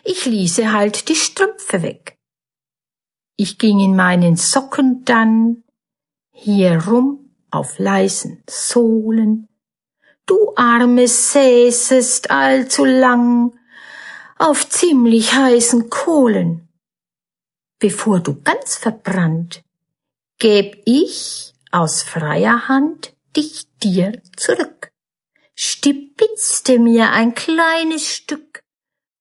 ich ließe halt die Strümpfe weg. Ich ging in meinen Socken dann hier rum auf leisen Sohlen. Du Arme säßest allzu lang auf ziemlich heißen Kohlen. Bevor du ganz verbrannt, gäb ich aus freier Hand dich dir zurück, stibitzte mir ein kleines Stück